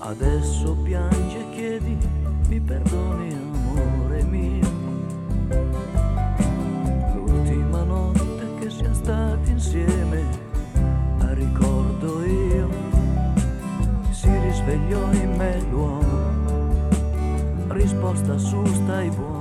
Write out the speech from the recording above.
Adesso piange e chiedi, mi perdoni amore mio. L'ultima notte che siamo stati insieme, la ricordo io. Si risvegliò in me l'uomo, risposta su stai buono.